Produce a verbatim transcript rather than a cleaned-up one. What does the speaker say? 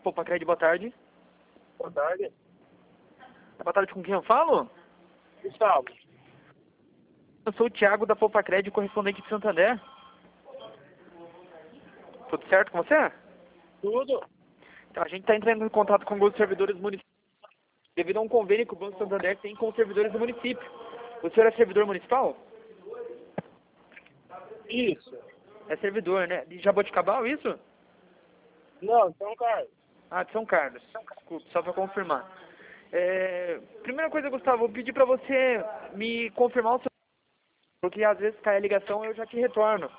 Popacred, boa tarde. Boa tarde. Boa tarde, com quem eu falo? Gustavo. Eu sou o Thiago da Popacred, correspondente de Santander. Tudo certo com você? Tudo? Então, a gente está entrando em contato com alguns servidores municipais devido a um convênio que o Banco Santander tem com os servidores do município. O senhor é servidor municipal? Isso. É servidor, né? De Jaboticabal, isso? Não, São Carlos. Ah, de São Carlos. Desculpe, só para confirmar. É, primeira coisa, Gustavo, eu pedi para você me confirmar o seu... Porque às vezes cai a ligação e eu já te retorno.